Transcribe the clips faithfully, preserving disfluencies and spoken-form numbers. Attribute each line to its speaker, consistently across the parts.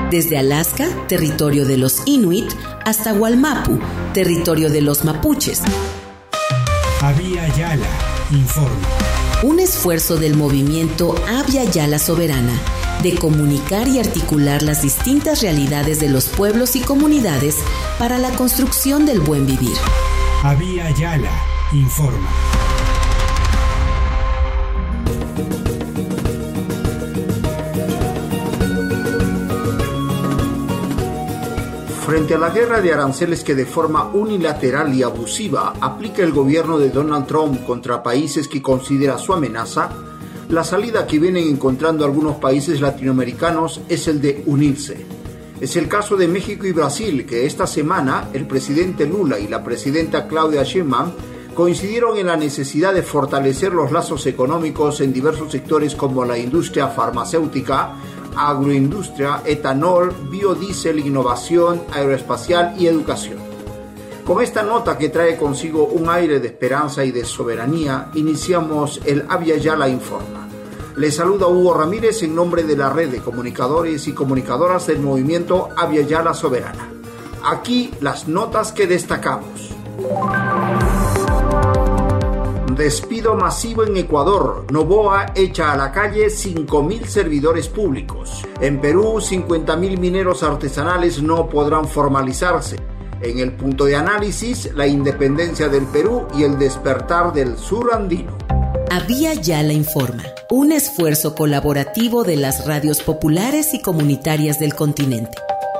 Speaker 1: desde Alaska, territorio de los Inuit, hasta Wallmapu, territorio de los mapuches.
Speaker 2: Abya Yala informa.
Speaker 1: Un esfuerzo del movimiento Abya Yala Soberana de comunicar y articular las distintas realidades de los pueblos y comunidades para la construcción del buen vivir.
Speaker 2: Abya Yala informa.
Speaker 3: Frente a la guerra de aranceles que de forma unilateral y abusiva aplica el gobierno de Donald Trump contra países que considera su amenaza, la salida que vienen encontrando algunos países latinoamericanos es el de unirse. Es el caso de México y Brasil, que esta semana el presidente Lula y la presidenta Claudia Sheinbaum coincidieron en la necesidad de fortalecer los lazos económicos en diversos sectores como la industria farmacéutica, agroindustria, etanol, biodiesel, innovación, aeroespacial y educación. Con esta nota que trae consigo un aire de esperanza y de soberanía, iniciamos el Abya Yala Informa. Les saluda Hugo Ramírez en nombre de la red de comunicadores y comunicadoras del movimiento Abya Yala Soberana. Aquí las notas que destacamos. Despido masivo en Ecuador. Noboa echa a la calle cinco mil servidores públicos. En Perú, cincuenta mil mineros artesanales no podrán formalizarse. En el punto de análisis, la independencia del Perú y el despertar del sur andino.
Speaker 1: Abya Yala Informa, un esfuerzo colaborativo de las radios populares y comunitarias del continente.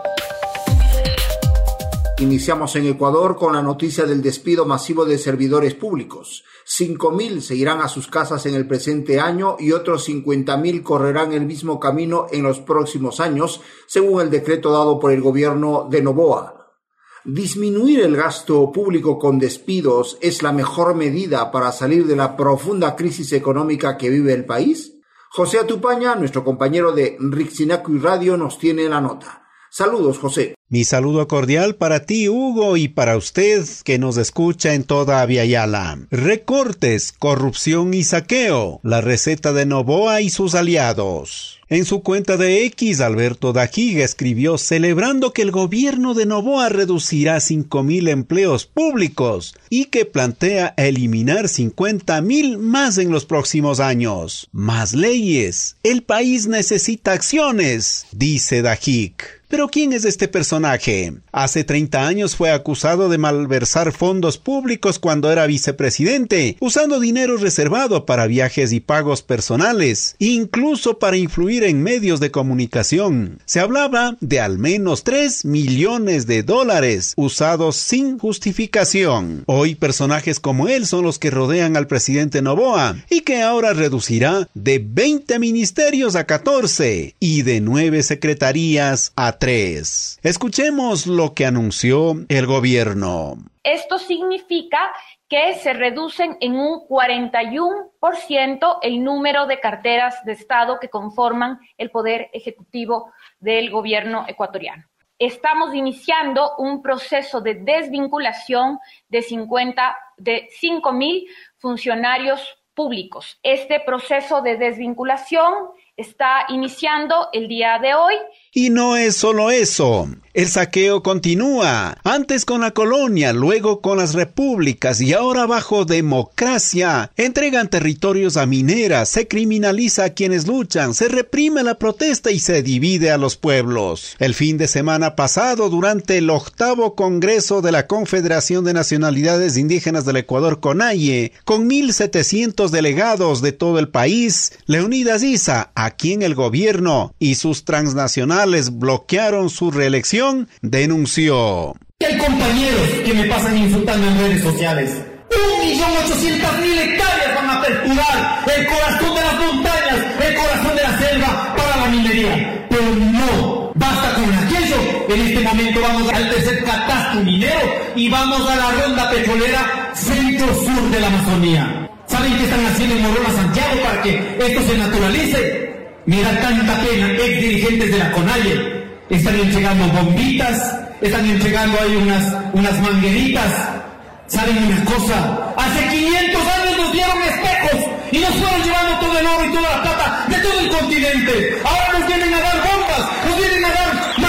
Speaker 3: Iniciamos en Ecuador con la noticia del despido masivo de servidores públicos. cinco mil se irán a sus casas en el presente año y otros cincuenta mil correrán el mismo camino en los próximos años, según el decreto dado por el gobierno de Noboa. ¿Disminuir el gasto público con despidos es la mejor medida para salir de la profunda crisis económica que vive el país? José Atupaña, nuestro compañero de Rixinacuy Radio, nos tiene la nota. Saludos, José.
Speaker 4: Mi saludo cordial para ti, Hugo, y para usted que nos escucha en toda Abya Yala. Recortes, corrupción y saqueo, la receta de Noboa y sus aliados. En su cuenta de X, Alberto Dajiga escribió celebrando que el gobierno de Noboa reducirá cinco mil empleos públicos y que plantea eliminar cincuenta mil más en los próximos años. Más leyes. El país necesita acciones, dice Dajiga. ¿Pero quién es este personaje? Hace treinta años fue acusado de malversar fondos públicos cuando era vicepresidente, usando dinero reservado para viajes y pagos personales, incluso para influir en medios de comunicación. Se hablaba de al menos tres millones de dólares usados sin justificación. Hoy personajes como él son los que rodean al presidente Noboa y que ahora reducirá de veinte ministerios a catorce y de nueve secretarías a tres. Escuchemos lo que anunció el gobierno.
Speaker 5: Esto significa que se reducen en un cuarenta y uno por ciento el número de carteras de Estado que conforman el poder ejecutivo del gobierno ecuatoriano. Estamos iniciando un proceso de desvinculación de cincuenta, de cinco mil funcionarios públicos. Este proceso de desvinculación está iniciando el día de hoy.
Speaker 4: Y no es solo eso. El saqueo continúa, antes con la colonia, luego con las repúblicas y ahora bajo democracia. Entregan territorios a mineras, se criminaliza a quienes luchan, se reprime la protesta y se divide a los pueblos. El fin de semana pasado, durante el octavo Congreso de la Confederación de Nacionalidades Indígenas del Ecuador, CONAIE, con mil setecientos delegados de todo el país, Leonidas Issa, a quien el gobierno y sus transnacionales bloquearon su reelección, denunció.
Speaker 6: Hay compañeros que me pasan insultando en redes sociales. Un millón ochocientas mil hectáreas van a aperturar el corazón de las montañas, el corazón de la selva para la minería. Pero no, basta con aquello. En este momento vamos al tercer catastro minero y vamos a la ronda petrolera centro-sur de la Amazonía. ¿Saben qué están haciendo en Morona, Santiago, para que esto se naturalice? Me da tanta pena, ex dirigentes de la CONAIE. Están entregando bombitas, están entregando ahí unas, unas mangueritas. ¿Saben una cosa? Hace quinientos años nos dieron espejos y nos fueron llevando todo el oro y toda la plata de todo el continente. Ahora nos vienen a dar bombas, nos vienen a dar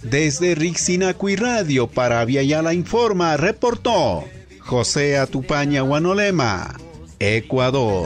Speaker 4: Desde Rixinacuy Radio para Aviala Informa reportó José Atupaña Guanolema, Ecuador.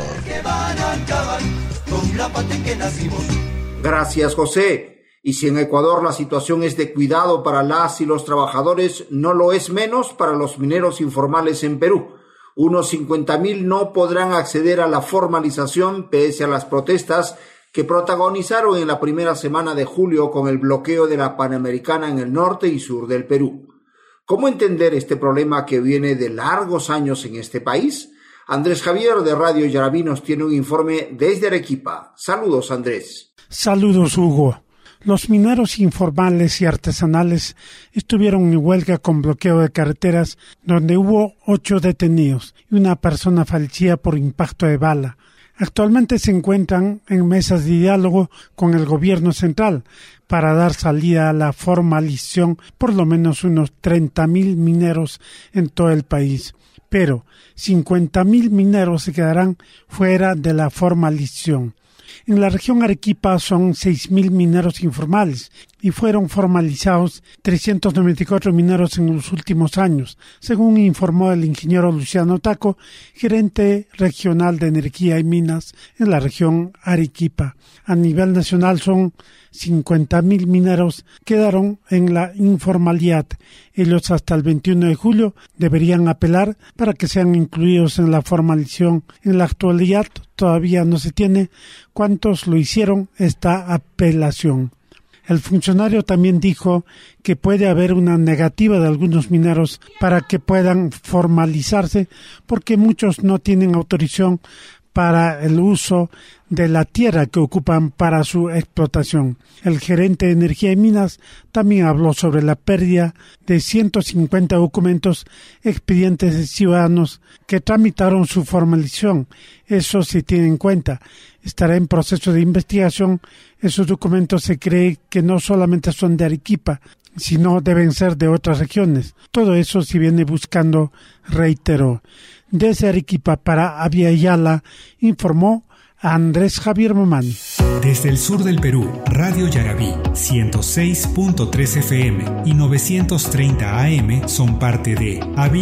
Speaker 3: Gracias, José. Y si en Ecuador la situación es de cuidado para las y los trabajadores, no lo es menos para los mineros informales en Perú. Unos cincuenta mil no podrán acceder a la formalización pese a las protestas que protagonizaron en la primera semana de julio con el bloqueo de la Panamericana en el norte y sur del Perú. ¿Cómo entender este problema que viene de largos años en este país? Andrés Javier de Radio Yarabí nos tiene un informe desde Arequipa. Saludos, Andrés.
Speaker 7: Saludos, Hugo. Los mineros informales y artesanales estuvieron en huelga con bloqueo de carreteras, donde hubo ocho detenidos y una persona fallecida por impacto de bala. Actualmente se encuentran en mesas de diálogo con el gobierno central para dar salida a la formalización por lo menos unos treinta mil mineros en todo el país. Pero cincuenta mil mineros se quedarán fuera de la formalización. En la región Arequipa son seis mil mineros informales y fueron formalizados trescientos noventa y cuatro mineros en los últimos años, según informó el ingeniero Luciano Taco, gerente regional de energía y minas en la región Arequipa. A nivel nacional son cincuenta mil mineros quedaron en la informalidad. Ellos hasta el veintiuno de julio deberían apelar para que sean incluidos en la formalización. En la actualidad todavía no se tiene cuántos lo hicieron esta apelación. El funcionario también dijo que puede haber una negativa de algunos mineros para que puedan formalizarse porque muchos no tienen autorización para el uso de la tierra que ocupan para su explotación. El gerente de Energía y Minas también habló sobre la pérdida de ciento cincuenta documentos expedientes de ciudadanos que tramitaron su formalización. Eso se tiene en cuenta. Estará en proceso de investigación. Esos documentos se cree que no solamente son de Arequipa, sino deben ser de otras regiones. Todo eso se viene buscando, reiteró. Desde Arequipa para Aviala informó Andrés Javier Momán.
Speaker 2: Desde el sur del Perú, Radio Yarabí ciento seis punto tres F M y novecientos treinta A M son parte de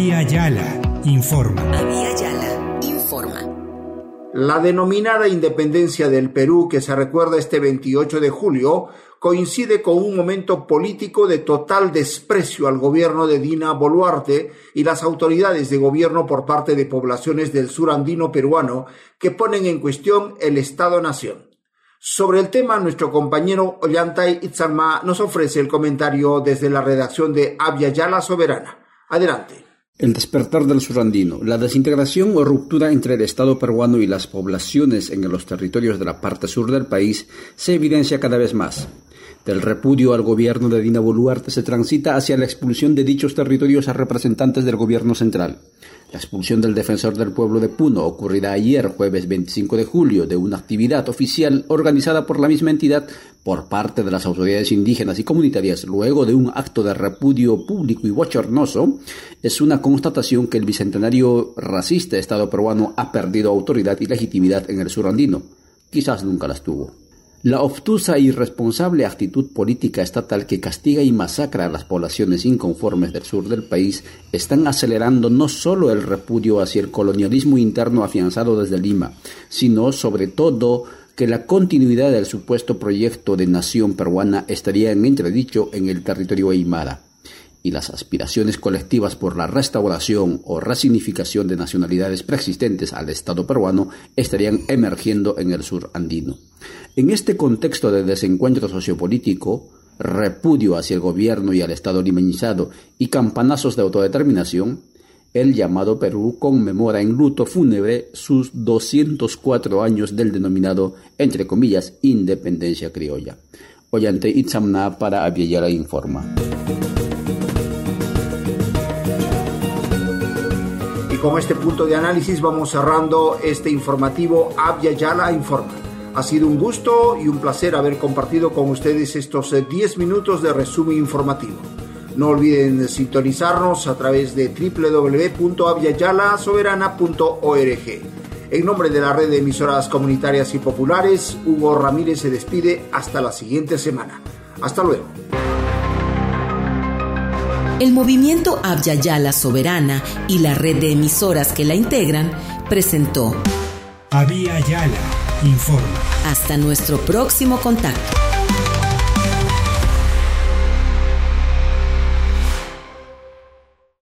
Speaker 2: Aviala Informa.
Speaker 1: Aviala Informa.
Speaker 3: La denominada independencia del Perú, que se recuerda este veintiocho de julio, coincide con un momento político de total desprecio al gobierno de Dina Boluarte y las autoridades de gobierno por parte de poblaciones del sur andino peruano que ponen en cuestión el Estado-Nación. Sobre el tema, nuestro compañero Ollantay Itzalma nos ofrece el comentario desde la redacción de Aviala Soberana. Adelante.
Speaker 8: El despertar del surandino, la desintegración o ruptura entre el Estado peruano y las poblaciones en los territorios de la parte sur del país se evidencia cada vez más. Del repudio al gobierno de Dina Boluarte se transita hacia la expulsión de dichos territorios a representantes del gobierno central. La expulsión del defensor del pueblo de Puno ocurrirá ayer, jueves veinticinco de julio, de una actividad oficial organizada por la misma entidad por parte de las autoridades indígenas y comunitarias luego de un acto de repudio público y bochornoso, es una constatación que el bicentenario racista Estado peruano ha perdido autoridad y legitimidad en el sur andino. Quizás nunca las tuvo. La obtusa e irresponsable actitud política estatal que castiga y masacra a las poblaciones inconformes del sur del país están acelerando no solo el repudio hacia el colonialismo interno afianzado desde Lima, sino sobre todo que la continuidad del supuesto proyecto de nación peruana estaría en entredicho en el territorio aymara, y las aspiraciones colectivas por la restauración o resignificación de nacionalidades preexistentes al Estado peruano estarían emergiendo en el sur andino. En este contexto de desencuentro sociopolítico, repudio hacia el gobierno y al Estado limeñizado y campanazos de autodeterminación, el llamado Perú conmemora en luto fúnebre sus doscientos cuatro años del denominado, entre comillas, independencia criolla. Ollante Itzamna para Aviala Informa.
Speaker 3: Y con este punto de análisis vamos cerrando este informativo Aviala Informa. Ha sido un gusto y un placer haber compartido con ustedes estos diez minutos de resumen informativo. No olviden sintonizarnos a través de doble u doble u doble u punto aviala soberana punto org. En nombre de la red de emisoras comunitarias y populares, Hugo Ramírez se despide hasta la siguiente semana. Hasta luego.
Speaker 1: El movimiento Abya Yala Soberana y la red de emisoras que la integran presentó
Speaker 2: Abya Yala informa.
Speaker 1: Hasta nuestro próximo contacto.